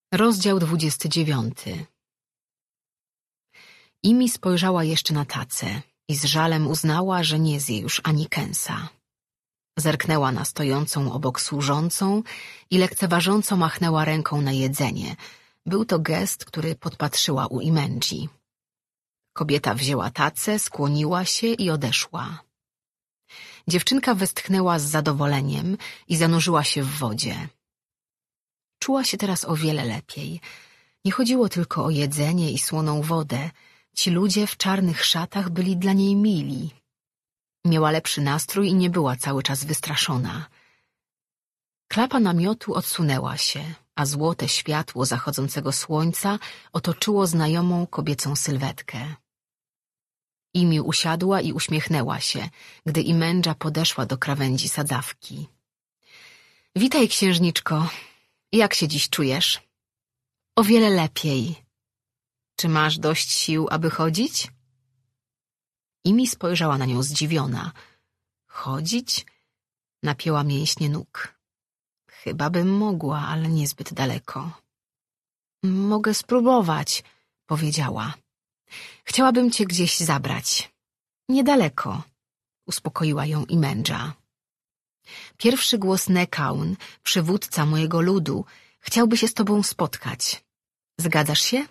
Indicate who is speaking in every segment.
Speaker 1: Rozdział 29. Imi spojrzała jeszcze na tacę i z żalem uznała, że nie zje już ani kęsa. Zerknęła na stojącą obok służącą i lekceważąco machnęła ręką na jedzenie. Był to gest, który podpatrzyła u Imendzi. Kobieta wzięła tacę, skłoniła się i odeszła. Dziewczynka westchnęła z zadowoleniem i zanurzyła się w wodzie. Czuła się teraz o wiele lepiej. Nie chodziło tylko o jedzenie i słoną wodę. Ci ludzie w czarnych szatach byli dla niej mili. Miała lepszy nastrój i nie była cały czas wystraszona. Klapa namiotu odsunęła się, a złote światło zachodzącego słońca otoczyło znajomą kobiecą sylwetkę. Imi usiadła i uśmiechnęła się, gdy Imendża podeszła do krawędzi sadzawki. — Witaj, księżniczko. Jak się dziś czujesz? — O wiele lepiej. — Czy masz dość sił, aby chodzić? Imi spojrzała na nią zdziwiona. Chodzić? Napięła mięśnie nóg. Chyba bym mogła, ale niezbyt daleko. Mogę spróbować, powiedziała. Chciałabym cię gdzieś zabrać. Niedaleko, uspokoiła ją Imendża. Pierwszy głos Nekaun, przywódca mojego ludu, chciałby się z tobą spotkać. Zgadzasz się?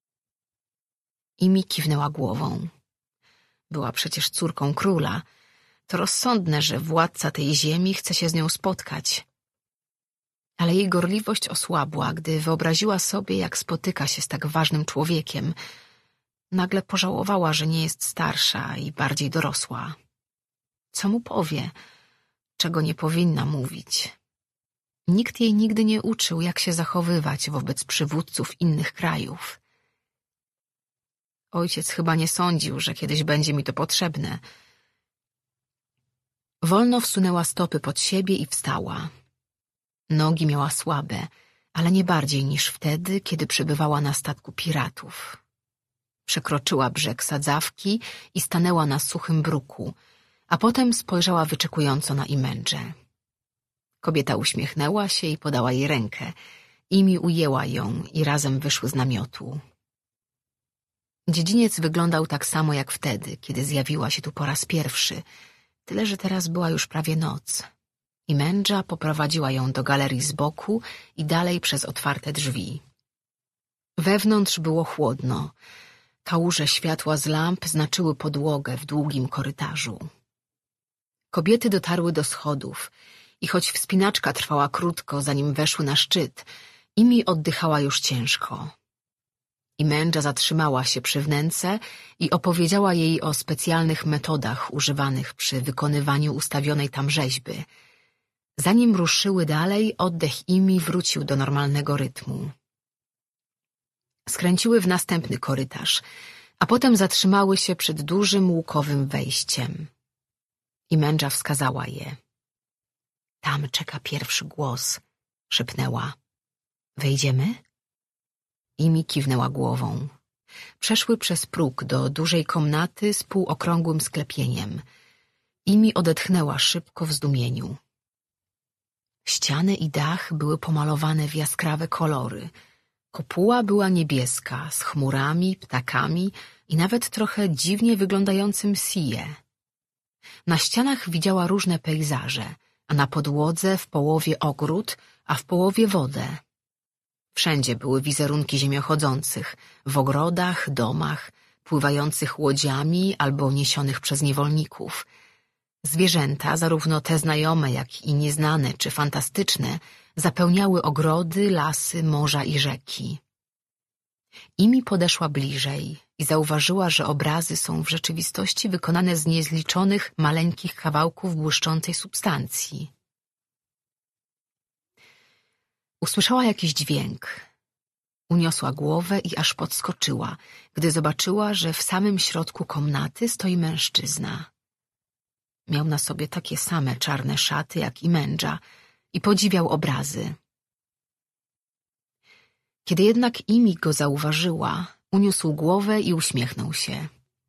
Speaker 1: Imi kiwnęła głową. Była przecież córką króla. To rozsądne, że władca tej ziemi chce się z nią spotkać. Ale jej gorliwość osłabła, gdy wyobraziła sobie, jak spotyka się z tak ważnym człowiekiem. Nagle pożałowała, że nie jest starsza i bardziej dorosła. Co mu powie? Czego nie powinna mówić? Nikt jej nigdy nie uczył, jak się zachowywać wobec przywódców innych krajów. Ojciec chyba nie sądził, że kiedyś będzie mi to potrzebne. Wolno wsunęła stopy pod siebie i wstała. Nogi miała słabe, ale nie bardziej niż wtedy, kiedy przebywała na statku piratów. Przekroczyła brzeg sadzawki i stanęła na suchym bruku, a potem spojrzała wyczekująco na Imendżę. Kobieta uśmiechnęła się i podała jej rękę. Imi ujęła ją i razem wyszły z namiotu. Dziedziniec wyglądał tak samo jak wtedy, kiedy zjawiła się tu po raz pierwszy, tyle że teraz była już prawie noc. Imendża poprowadziła ją do galerii z boku i dalej przez otwarte drzwi. Wewnątrz było chłodno. Kałuże światła z lamp znaczyły podłogę w długim korytarzu. Kobiety dotarły do schodów i choć wspinaczka trwała krótko, zanim weszły na szczyt, Imi oddychała już ciężko. Imendża zatrzymała się przy wnęce i opowiedziała jej o specjalnych metodach używanych przy wykonywaniu ustawionej tam rzeźby. Zanim ruszyły dalej, oddech Imi wrócił do normalnego rytmu. Skręciły w następny korytarz, a potem zatrzymały się przed dużym łukowym wejściem. Imendża wskazała je. Tam czeka pierwszy głos, szepnęła. Wejdziemy? Imi kiwnęła głową. Przeszły przez próg do dużej komnaty z półokrągłym sklepieniem. Imi odetchnęła szybko w zdumieniu. Ściany i dach były pomalowane w jaskrawe kolory. Kopuła była niebieska, z chmurami, ptakami i nawet trochę dziwnie wyglądającym sije. Na ścianach widziała różne pejzaże, a na podłodze w połowie ogród, a w połowie wodę. Wszędzie były wizerunki ziemiochodzących, w ogrodach, domach, pływających łodziami albo niesionych przez niewolników. Zwierzęta, zarówno te znajome, jak i nieznane czy fantastyczne, zapełniały ogrody, lasy, morza i rzeki. Imi podeszła bliżej i zauważyła, że obrazy są w rzeczywistości wykonane z niezliczonych, maleńkich kawałków błyszczącej substancji. Usłyszała jakiś dźwięk. Uniosła głowę i aż podskoczyła, gdy zobaczyła, że w samym środku komnaty stoi mężczyzna. Miał na sobie takie same czarne szaty jak Imendża i podziwiał obrazy. Kiedy jednak Imi go zauważyła, uniósł głowę i uśmiechnął się.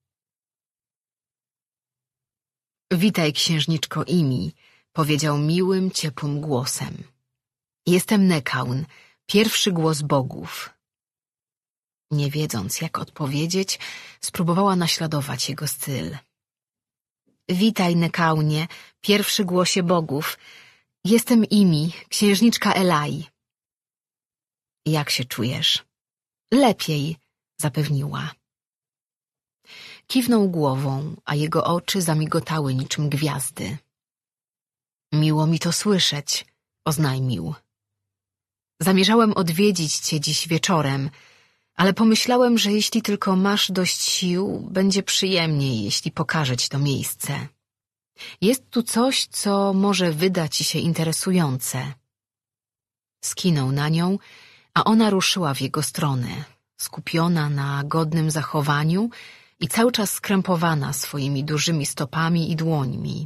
Speaker 1: Witaj, księżniczko Imi, powiedział miłym, ciepłym głosem. Jestem Nekaun, Pierwszy głos bogów. Nie wiedząc, jak odpowiedzieć, spróbowała naśladować jego styl. Witaj, Nekaunie, pierwszy głosie bogów. Jestem Imi, księżniczka Elai. Jak się czujesz? Lepiej, zapewniła. Kiwnął głową, a jego oczy zamigotały niczym gwiazdy. Miło mi to słyszeć, oznajmił. Zamierzałem odwiedzić cię dziś wieczorem, ale pomyślałem, że jeśli tylko masz dość sił, będzie przyjemniej, jeśli pokażę ci to miejsce. Jest tu coś, co może wydać ci się interesujące. Skinął na nią, a ona ruszyła w jego stronę, skupiona na godnym zachowaniu i cały czas skrępowana swoimi dużymi stopami i dłońmi.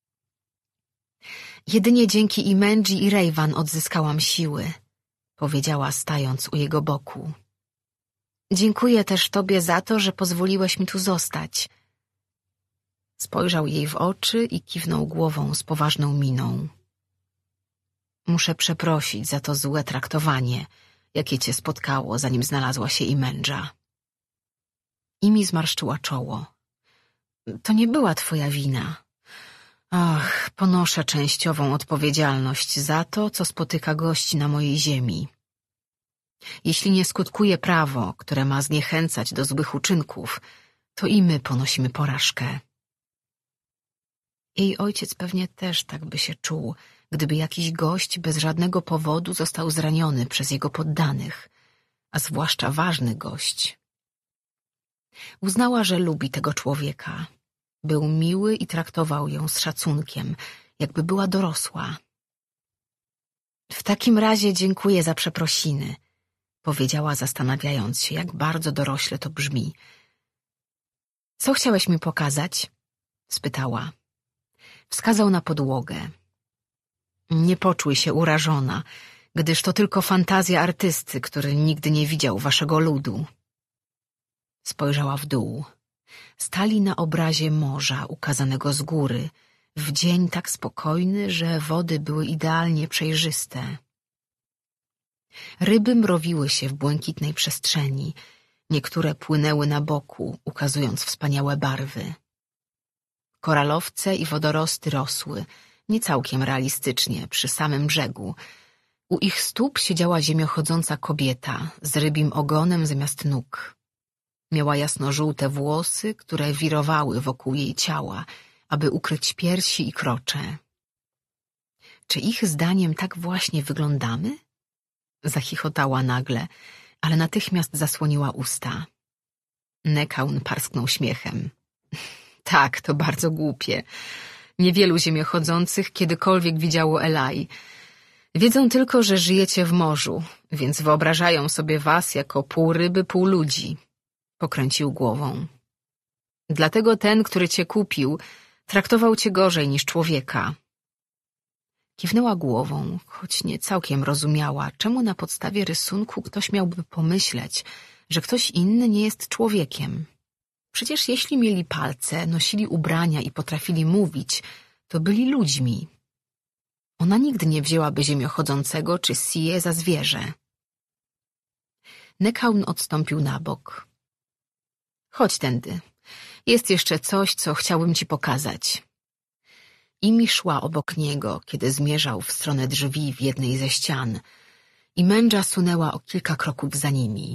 Speaker 1: Jedynie dzięki Imendzi i Rejwan odzyskałam siły, powiedziała, stając u jego boku. Dziękuję też tobie za to, że pozwoliłeś mi tu zostać. Spojrzał jej w oczy i kiwnął głową z poważną miną. Muszę przeprosić za to złe traktowanie, jakie cię spotkało, zanim znalazła się Imendża. Imi zmarszczyła czoło. To nie była twoja wina. Ach, ponoszę częściową odpowiedzialność za to, co spotyka gości na mojej ziemi. Jeśli nie skutkuje prawo, które ma zniechęcać do złych uczynków, to i my ponosimy porażkę. Jej ojciec pewnie też tak by się czuł, gdyby jakiś gość bez żadnego powodu został zraniony przez jego poddanych, a zwłaszcza ważny gość. Uznała, że lubi tego człowieka. Był miły i traktował ją z szacunkiem, jakby była dorosła. W takim razie dziękuję za przeprosiny, powiedziała, zastanawiając się, jak bardzo dorośle to brzmi. Co chciałeś mi pokazać? Spytała. Wskazał na podłogę. Nie poczuj się urażona, gdyż to tylko fantazja artysty, który nigdy nie widział waszego ludu. Spojrzała w dół. Stali na obrazie morza ukazanego z góry, w dzień tak spokojny, że wody były idealnie przejrzyste. Ryby mrowiły się w błękitnej przestrzeni, niektóre płynęły na boku, ukazując wspaniałe barwy. Koralowce i wodorosty rosły, nie całkiem realistycznie, przy samym brzegu. U ich stóp siedziała ziemiochodząca kobieta z rybim ogonem zamiast nóg. Miała jasnożółte włosy, które wirowały wokół jej ciała, aby ukryć piersi i krocze. Czy ich zdaniem tak właśnie wyglądamy? Zachichotała nagle, ale natychmiast zasłoniła usta. Nekaun parsknął śmiechem. Tak, to bardzo głupie. Niewielu ziemiochodzących kiedykolwiek widziało Elai. Wiedzą tylko, że żyjecie w morzu, więc wyobrażają sobie was jako pół ryby, pół ludzi. Pokręcił głową. Dlatego ten, który cię kupił, traktował cię gorzej niż człowieka. Kiwnęła głową, choć nie całkiem rozumiała, czemu na podstawie rysunku ktoś miałby pomyśleć, że ktoś inny nie jest człowiekiem. Przecież jeśli mieli palce, nosili ubrania i potrafili mówić, to byli ludźmi. Ona nigdy nie wzięłaby ziemiochodzącego czy Się za zwierzę. Nekaun odstąpił na bok. Chodź tędy. Jest jeszcze coś, co chciałbym ci pokazać. Imi szła obok niego, kiedy zmierzał w stronę drzwi w jednej ze ścian. Imendża sunęła o kilka kroków za nimi.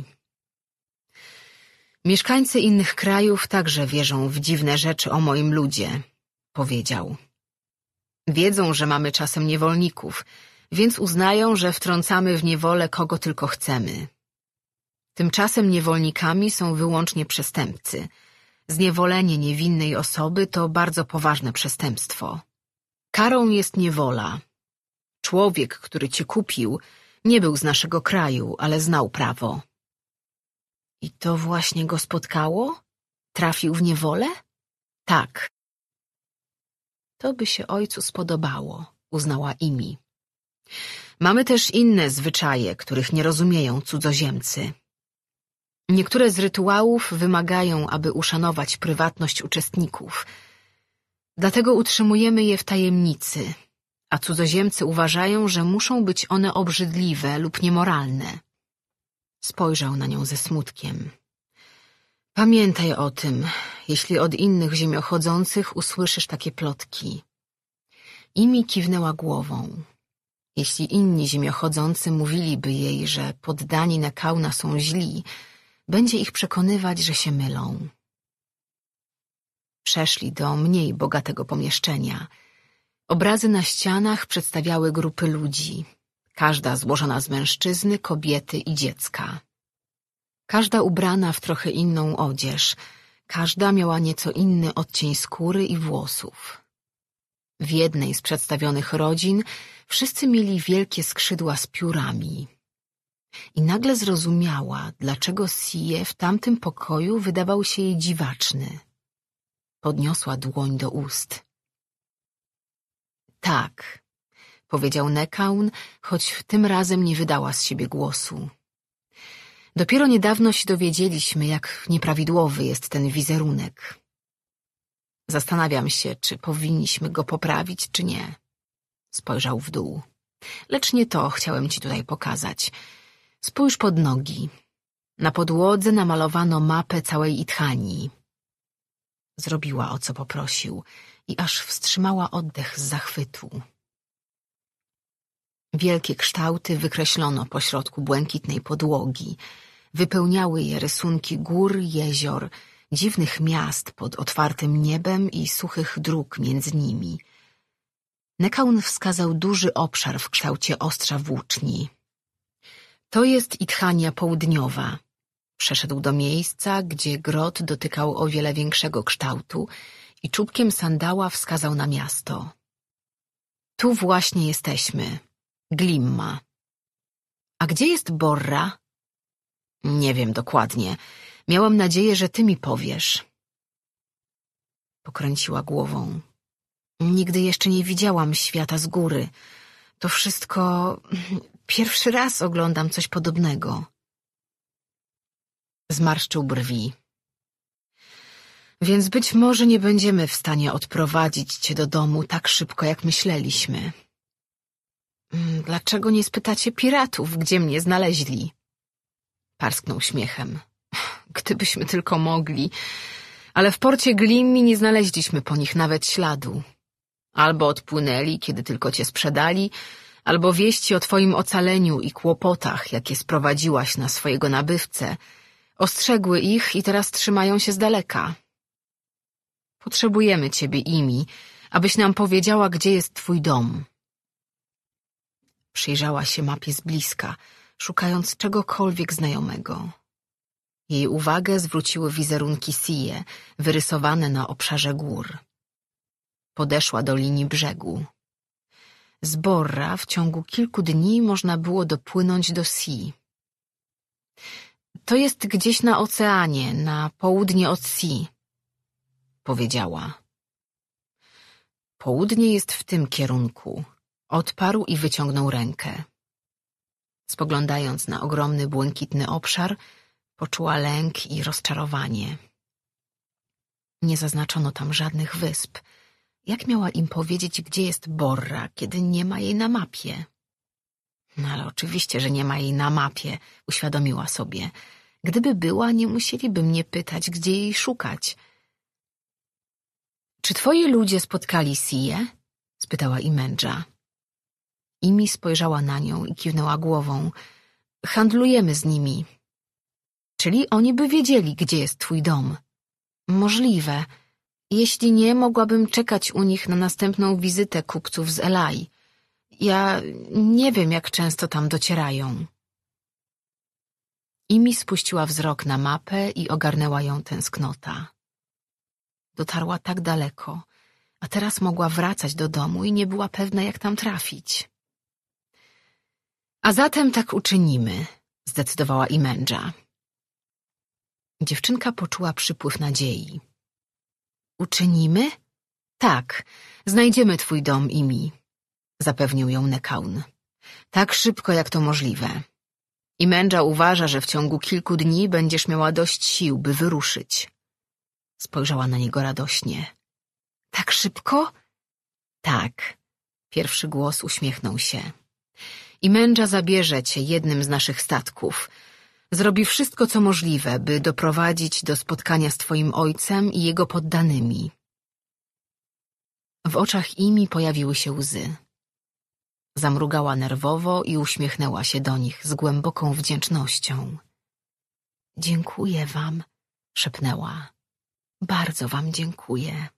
Speaker 1: Mieszkańcy innych krajów także wierzą w dziwne rzeczy o moim ludzie, powiedział. Wiedzą, że mamy czasem niewolników, więc uznają, że wtrącamy w niewolę kogo tylko chcemy. Tymczasem niewolnikami są wyłącznie przestępcy. Zniewolenie niewinnej osoby to bardzo poważne przestępstwo. Karą jest niewola. Człowiek, który cię kupił, nie był z naszego kraju, ale znał prawo. I to właśnie go spotkało? Trafił w niewolę? Tak. To by się ojcu spodobało, uznała Imi. Mamy też inne zwyczaje, których nie rozumieją cudzoziemcy. Niektóre z rytuałów wymagają, aby uszanować prywatność uczestników. Dlatego utrzymujemy je w tajemnicy, a cudzoziemcy uważają, że muszą być one obrzydliwe lub niemoralne. Spojrzał na nią ze smutkiem. Pamiętaj o tym, jeśli od innych ziemiochodzących usłyszysz takie plotki. Imi kiwnęła głową. Jeśli inni ziemiochodzący mówiliby jej, że poddani Nekauna są źli, będzie ich przekonywać, że się mylą. Przeszli do mniej bogatego pomieszczenia. Obrazy na ścianach przedstawiały grupy ludzi, każda złożona z mężczyzny, kobiety i dziecka. Każda ubrana w trochę inną odzież, każda miała nieco inny odcień skóry i włosów. W jednej z przedstawionych rodzin wszyscy mieli wielkie skrzydła z piórami. I nagle zrozumiała, dlaczego Sie w tamtym pokoju wydawał się jej dziwaczny. Podniosła dłoń do ust. Tak, powiedział Nekaun, choć tym razem nie wydała z siebie głosu. Dopiero niedawno się dowiedzieliśmy, jak nieprawidłowy jest ten wizerunek. Zastanawiam się, czy powinniśmy go poprawić, czy nie. Spojrzał w dół. Lecz nie to chciałem ci tutaj pokazać. Spójrz pod nogi. Na podłodze namalowano mapę całej Idhanii. Zrobiła, o co poprosił, i aż wstrzymała oddech z zachwytu. Wielkie kształty wykreślono pośrodku błękitnej podłogi. Wypełniały je rysunki gór, jezior, dziwnych miast pod otwartym niebem i suchych dróg między nimi. Nekaun wskazał duży obszar w kształcie ostrza włóczni. To jest Idhania Południowa. Przeszedł do miejsca, gdzie grot dotykał o wiele większego kształtu i czubkiem sandała wskazał na miasto. Tu właśnie jesteśmy. Glimma. A gdzie jest Borra? Nie wiem dokładnie. Miałam nadzieję, że ty mi powiesz. Pokręciła głową. Nigdy jeszcze nie widziałam świata z góry. To wszystko... Pierwszy raz oglądam coś podobnego. Zmarszczył brwi. Więc być może nie będziemy w stanie odprowadzić cię do domu tak szybko, jak myśleliśmy. Dlaczego nie spytacie piratów, gdzie mnie znaleźli? Parsknął śmiechem. Gdybyśmy tylko mogli, ale w porcie Glimmi nie znaleźliśmy po nich nawet śladu. Albo odpłynęli, kiedy tylko cię sprzedali, albo wieści o twoim ocaleniu i kłopotach, jakie sprowadziłaś na swojego nabywcę, ostrzegły ich i teraz trzymają się z daleka. Potrzebujemy ciebie, Imi, abyś nam powiedziała, gdzie jest twój dom. Przyjrzała się mapie z bliska, szukając czegokolwiek znajomego. Jej uwagę zwróciły wizerunki Sie, wyrysowane na obszarze gór. Podeszła do linii brzegu. Z Borra w ciągu kilku dni można było dopłynąć do Sie. To jest gdzieś na oceanie, na południe od Sie, powiedziała. Południe jest w tym kierunku. Odparł i wyciągnął rękę. Spoglądając na ogromny, błękitny obszar, poczuła lęk i rozczarowanie. Nie zaznaczono tam żadnych wysp. Jak miała im powiedzieć, gdzie jest Borra, kiedy nie ma jej na mapie? No ale oczywiście, że nie ma jej na mapie, uświadomiła sobie. Gdyby była, nie musieliby mnie pytać, gdzie jej szukać. Czy twoi ludzie spotkali Sie? Spytała Imendża. Imi spojrzała na nią i kiwnęła głową. Handlujemy z nimi. Czyli oni by wiedzieli, gdzie jest twój dom. Możliwe. Jeśli nie, mogłabym czekać u nich na następną wizytę kupców z Elai. Ja nie wiem, jak często tam docierają. Imi spuściła wzrok na mapę i ogarnęła ją tęsknota. Dotarła tak daleko, a teraz mogła wracać do domu i nie była pewna, jak tam trafić. A zatem tak uczynimy, zdecydowała Imendża. Dziewczynka poczuła przypływ nadziei. Uczynimy? Tak, znajdziemy twój dom, Imi, zapewnił ją Nekaun. Tak szybko, jak to możliwe. Imendża uważa, że w ciągu kilku dni będziesz miała dość sił, by wyruszyć. Spojrzała na niego radośnie. Tak szybko? Tak. Pierwszy głos uśmiechnął się. I mędrza zabierze cię jednym z naszych statków. Zrobi wszystko, co możliwe, by doprowadzić do spotkania z twoim ojcem i jego poddanymi. W oczach Imi pojawiły się łzy. Zamrugała nerwowo i uśmiechnęła się do nich z głęboką wdzięcznością. Dziękuję wam, szepnęła. Bardzo wam dziękuję.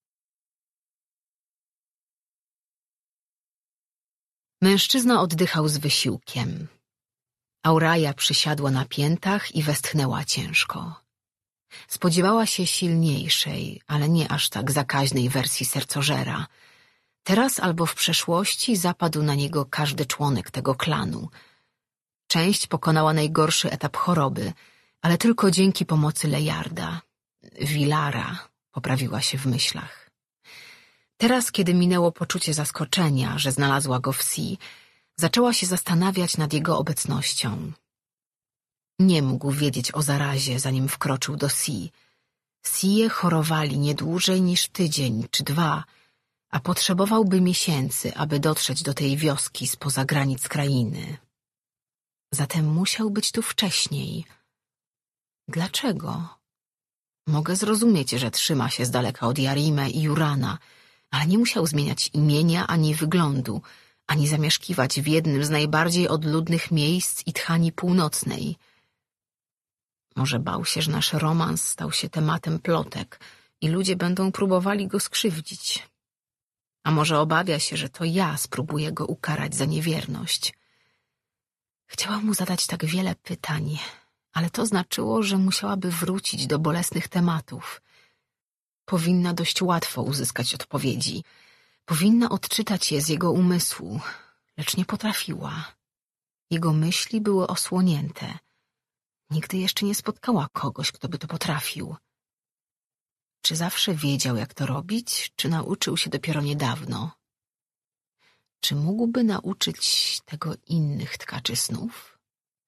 Speaker 1: Mężczyzna oddychał z wysiłkiem. Auraja przysiadła na piętach i westchnęła ciężko. Spodziewała się silniejszej, ale nie aż tak zakaźnej wersji sercożera. Teraz albo w przeszłości zapadł na niego każdy członek tego klanu. Część pokonała najgorszy etap choroby, ale tylko dzięki pomocy Lejarda. Wilara, poprawiła się w myślach. Teraz, kiedy minęło poczucie zaskoczenia, że znalazła go w Si, zaczęła się zastanawiać nad jego obecnością. Nie mógł wiedzieć o zarazie, zanim wkroczył do Si. Sie chorowali nie dłużej niż tydzień czy 2, a potrzebowałby miesięcy, aby dotrzeć do tej wioski spoza granic krainy. Zatem musiał być tu wcześniej. Dlaczego? Mogę zrozumieć, że trzyma się z daleka od Jarime i Jurana, ale nie musiał zmieniać imienia ani wyglądu, ani zamieszkiwać w jednym z najbardziej odludnych miejsc Ithani Północnej. Może bał się, że nasz romans stał się tematem plotek i ludzie będą próbowali go skrzywdzić. A może obawia się, że to ja spróbuję go ukarać za niewierność. Chciałam mu zadać tak wiele pytań, ale to znaczyło, że musiałaby wrócić do bolesnych tematów. Powinna dość łatwo uzyskać odpowiedzi. Powinna odczytać je z jego umysłu, lecz nie potrafiła. Jego myśli były osłonięte. Nigdy jeszcze nie spotkała kogoś, kto by to potrafił. Czy zawsze wiedział, jak to robić, czy nauczył się dopiero niedawno? Czy mógłby nauczyć tego innych tkaczy snów?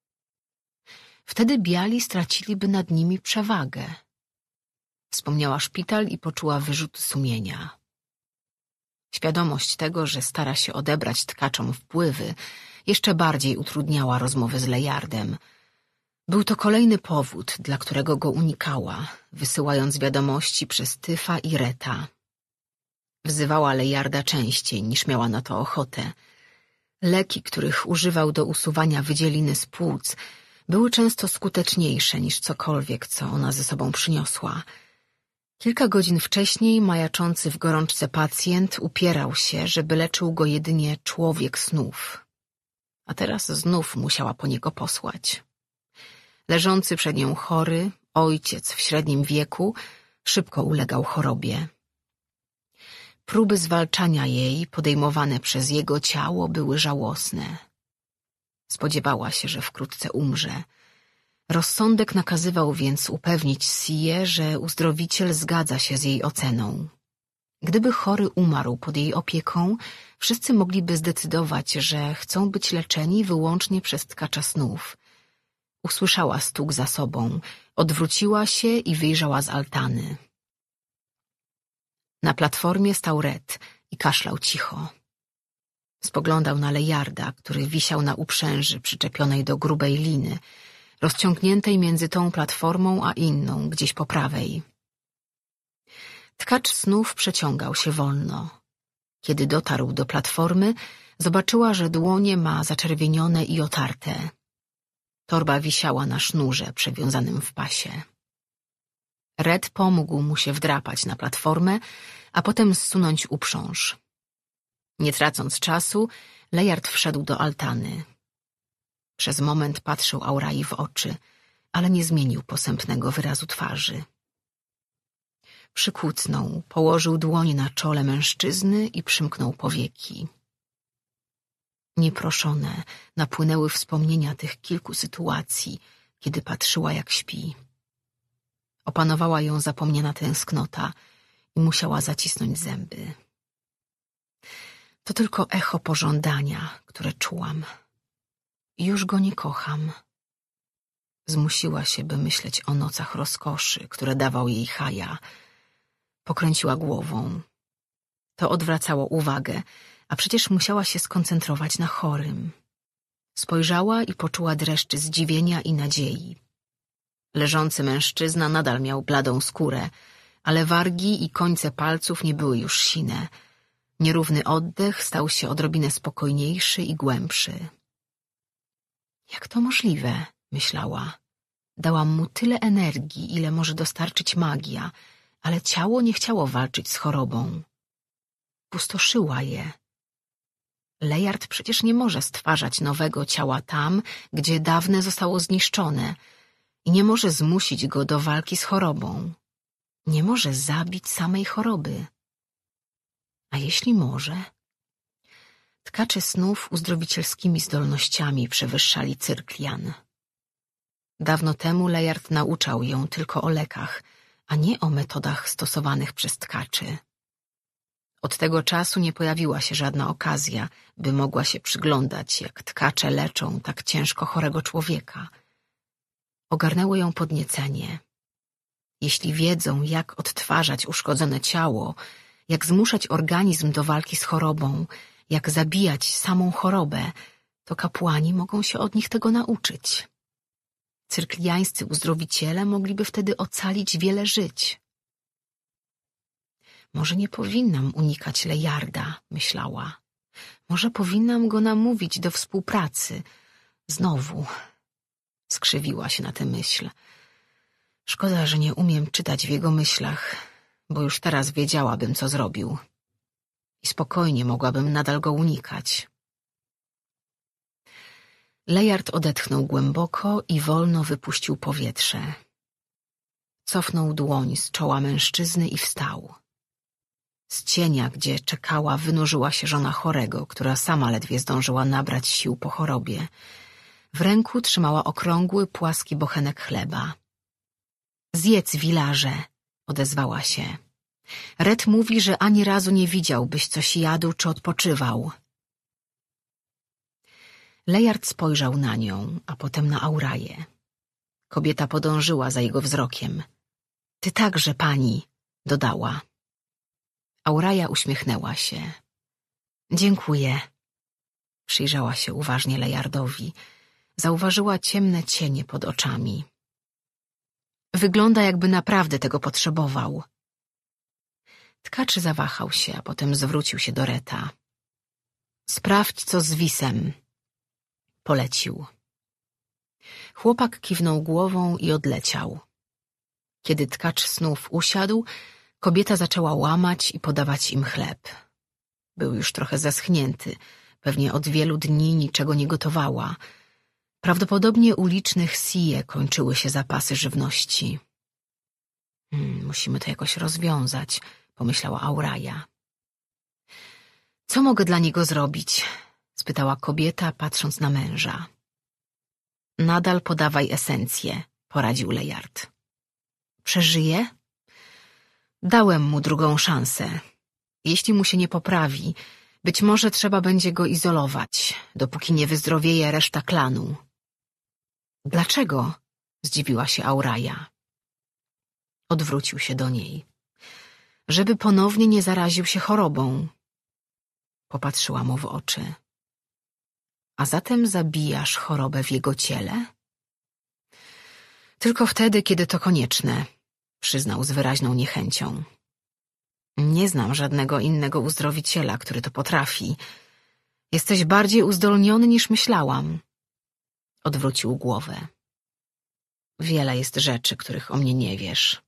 Speaker 1: Wtedy biali straciliby nad nimi przewagę. Wspomniała szpital i poczuła wyrzut sumienia. Świadomość tego, że stara się odebrać tkaczom wpływy, jeszcze bardziej utrudniała rozmowy z Lejardem. Był to kolejny powód, dla którego go unikała, wysyłając wiadomości przez Tyfa i Reta. Wzywała Lejarda częściej, niż miała na to ochotę. Leki, których używał do usuwania wydzieliny z płuc, były często skuteczniejsze niż cokolwiek, co ona ze sobą przyniosła. Kilka godzin wcześniej majaczący w gorączce pacjent upierał się, żeby leczył go jedynie człowiek snów. A teraz znów musiała po niego posłać. Leżący przed nią chory, ojciec w średnim wieku, szybko ulegał chorobie. Próby zwalczania jej, podejmowane przez jego ciało, były żałosne. Spodziewała się, że wkrótce umrze. Rozsądek nakazywał więc upewnić Się, że uzdrowiciel zgadza się z jej oceną. Gdyby chory umarł pod jej opieką, wszyscy mogliby zdecydować, że chcą być leczeni wyłącznie przez tkacza snów. Usłyszała stuk za sobą, odwróciła się i wyjrzała z altany. Na platformie stał Red i kaszlał cicho. Spoglądał na Lejarda, który wisiał na uprzęży przyczepionej do grubej liny, rozciągniętej między tą platformą a inną, gdzieś po prawej. Tkacz snów przeciągał się wolno. Kiedy dotarł do platformy, zobaczyła, że dłonie ma zaczerwienione i otarte. Torba wisiała na sznurze przewiązanym w pasie. Red pomógł mu się wdrapać na platformę, a potem zsunąć uprząż. Nie tracąc czasu, Lejard wszedł do altany. Przez moment patrzył Aurai w oczy, ale nie zmienił posępnego wyrazu twarzy. Przykucnął, położył dłoń na czole mężczyzny i przymknął powieki. Nieproszone napłynęły wspomnienia tych kilku sytuacji, kiedy patrzyła, jak śpi. Opanowała ją zapomniana tęsknota i musiała zacisnąć zęby. To tylko echo pożądania, które czułam. Już go nie kocham. Zmusiła się, by myśleć o nocach rozkoszy, które dawał jej Haja. Pokręciła głową. To odwracało uwagę, a przecież musiała się skoncentrować na chorym. Spojrzała i poczuła dreszcz zdziwienia i nadziei. Leżący mężczyzna nadal miał bladą skórę, ale wargi i końce palców nie były już sine. Nierówny oddech stał się odrobinę spokojniejszy i głębszy. Jak to możliwe? Myślała. Dałam mu tyle energii, ile może dostarczyć magia, ale ciało nie chciało walczyć z chorobą. Pustoszyła je. Lejard przecież nie może stwarzać nowego ciała tam, gdzie dawne zostało zniszczone i nie może zmusić go do walki z chorobą. Nie może zabić samej choroby. A jeśli może? Tkacze snów uzdrowicielskimi zdolnościami przewyższali Cyrklian. Dawno temu Lejard nauczał ją tylko o lekach, a nie o metodach stosowanych przez tkaczy. Od tego czasu nie pojawiła się żadna okazja, by mogła się przyglądać, jak tkacze leczą tak ciężko chorego człowieka. Ogarnęło ją podniecenie. Jeśli wiedzą, jak odtwarzać uszkodzone ciało, jak zmuszać organizm do walki z chorobą, jak zabijać samą chorobę, to kapłani mogą się od nich tego nauczyć. Cyrkliańscy uzdrowiciele mogliby wtedy ocalić wiele żyć. Może nie powinnam unikać Lejarda, myślała. Może powinnam go namówić do współpracy. Znowu skrzywiła się na tę myśl. Szkoda, że nie umiem czytać w jego myślach, bo już teraz wiedziałabym, co zrobił. I spokojnie mogłabym nadal go unikać. Lejard odetchnął głęboko i wolno wypuścił powietrze. Cofnął dłoń z czoła mężczyzny i wstał. Z cienia, gdzie czekała, wynurzyła się żona chorego, która sama ledwie zdążyła nabrać sił po chorobie. W ręku trzymała okrągły, płaski bochenek chleba. Zjedz, wilarze, odezwała się. Red mówi, że ani razu nie widział, byś coś jadł czy odpoczywał. Lejard spojrzał na nią, a potem na Auraję. Kobieta podążyła za jego wzrokiem. Ty także, pani, dodała. Auraja uśmiechnęła się. Dziękuję. Przyjrzała się uważnie Lejardowi. Zauważyła ciemne cienie pod oczami. Wygląda, jakby naprawdę tego potrzebował. Tkaczy zawahał się, a potem zwrócił się do Reta. Sprawdź, co z Wisem, polecił. Chłopak kiwnął głową i odleciał. Kiedy tkacz snów usiadł, kobieta zaczęła łamać i podawać im chleb. Był już trochę zeschnięty, pewnie od wielu dni niczego nie gotowała. Prawdopodobnie u licznych sije kończyły się zapasy żywności. Musimy to jakoś rozwiązać, pomyślała Auraja. Co mogę dla niego zrobić? Spytała kobieta, patrząc na męża. Nadal podawaj esencję, poradził Lejard. Przeżyje? Dałem mu drugą szansę. Jeśli mu się nie poprawi, być może trzeba będzie go izolować, dopóki nie wyzdrowieje reszta klanu. Dlaczego? Zdziwiła się Auraja. Odwrócił się do niej. Żeby ponownie nie zaraził się chorobą. Popatrzyła mu w oczy. A zatem zabijasz chorobę w jego ciele? Tylko wtedy, kiedy to konieczne, przyznał z wyraźną niechęcią. Nie znam żadnego innego uzdrowiciela, który to potrafi. Jesteś bardziej uzdolniony niż myślałam. Odwrócił głowę. Wiele jest rzeczy, których o mnie nie wiesz.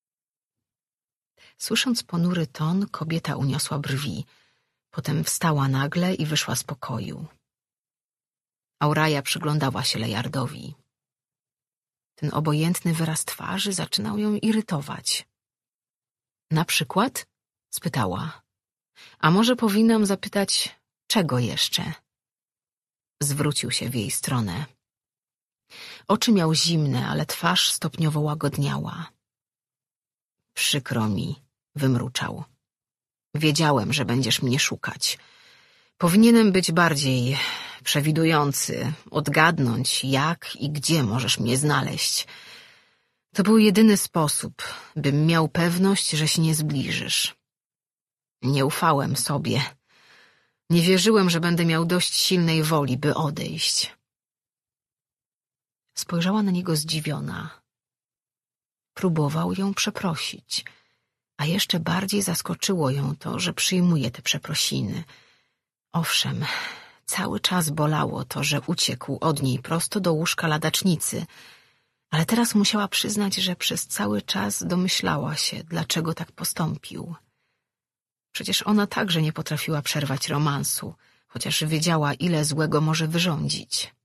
Speaker 1: Słysząc ponury ton, kobieta uniosła brwi. Potem wstała nagle i wyszła z pokoju. Auraja przyglądała się Lejardowi. Ten obojętny wyraz twarzy zaczynał ją irytować. Na przykład? Spytała. A może powinnam zapytać, czego jeszcze? Zwrócił się w jej stronę. Oczy miał zimne, ale twarz stopniowo łagodniała. Przykro mi, wymruczał. Wiedziałem, że będziesz mnie szukać. Powinienem być bardziej przewidujący, odgadnąć, jak i gdzie możesz mnie znaleźć. To był jedyny sposób, bym miał pewność, że się nie zbliżysz. Nie ufałem sobie. Nie wierzyłem, że będę miał dość silnej woli, by odejść. Spojrzała na niego zdziwiona. Próbował ją przeprosić, a jeszcze bardziej zaskoczyło ją to, że przyjmuje te przeprosiny. Owszem, cały czas bolało to, że uciekł od niej prosto do łóżka ladacznicy, ale teraz musiała przyznać, że przez cały czas domyślała się, dlaczego tak postąpił. Przecież ona także nie potrafiła przerwać romansu, chociaż wiedziała, ile złego może wyrządzić.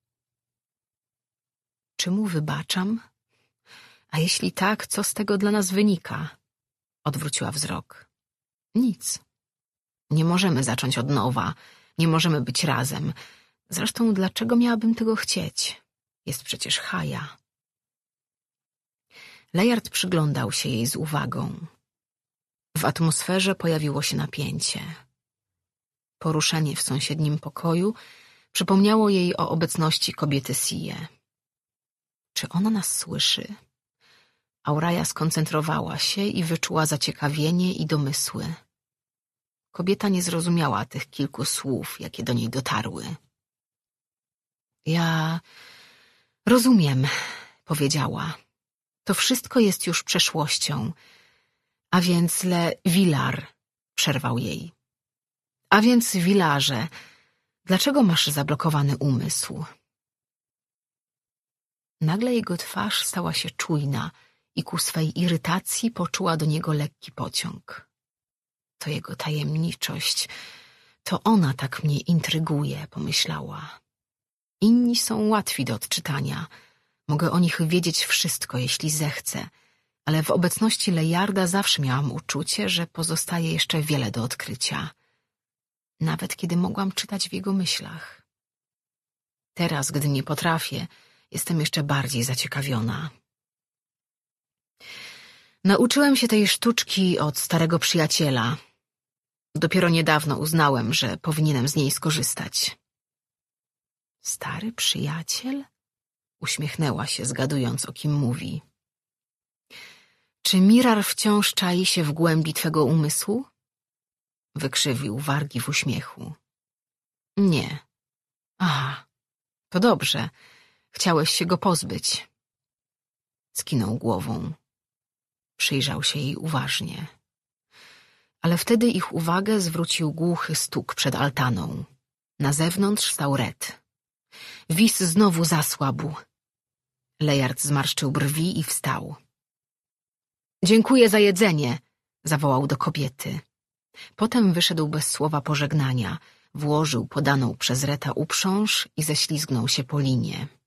Speaker 1: Czy mu wybaczam? A jeśli tak, co z tego dla nas wynika? Odwróciła wzrok. Nic. Nie możemy zacząć od nowa, nie możemy być razem. Zresztą dlaczego miałabym tego chcieć? Jest przecież Chaja. Layard przyglądał się jej z uwagą. W atmosferze pojawiło się napięcie. Poruszenie w sąsiednim pokoju przypomniało jej o obecności kobiety Sie. Czy ona nas słyszy? Auraja skoncentrowała się i wyczuła zaciekawienie i domysły. Kobieta nie zrozumiała tych kilku słów, jakie do niej dotarły. Ja rozumiem, powiedziała. To wszystko jest już przeszłością. A więc Le Villar, przerwał jej. A więc Villarze, dlaczego masz zablokowany umysł? Nagle jego twarz stała się czujna i ku swej irytacji poczuła do niego lekki pociąg. To jego tajemniczość, to ona tak mnie intryguje, pomyślała. Inni są łatwi do odczytania. Mogę o nich wiedzieć wszystko, jeśli zechcę, ale w obecności Layarda zawsze miałam uczucie, że pozostaje jeszcze wiele do odkrycia. Nawet kiedy mogłam czytać w jego myślach. Teraz, gdy nie potrafię, jestem jeszcze bardziej zaciekawiona. Nauczyłem się tej sztuczki od starego przyjaciela. Dopiero niedawno uznałem, że powinienem z niej skorzystać. Stary przyjaciel? Uśmiechnęła się, zgadując, o kim mówi. Czy Mirar wciąż czai się w głębi twego umysłu? Wykrzywił wargi w uśmiechu. Nie. Aha, to dobrze. Chciałeś się go pozbyć. Skinął głową. Przyjrzał się jej uważnie. Ale wtedy ich uwagę zwrócił głuchy stuk przed altaną. Na zewnątrz stał Red. Wis znowu zasłabł. Layard zmarszczył brwi i wstał. Dziękuję za jedzenie, zawołał do kobiety. Potem wyszedł bez słowa pożegnania, włożył podaną przez Reta uprząż i ześlizgnął się po linie.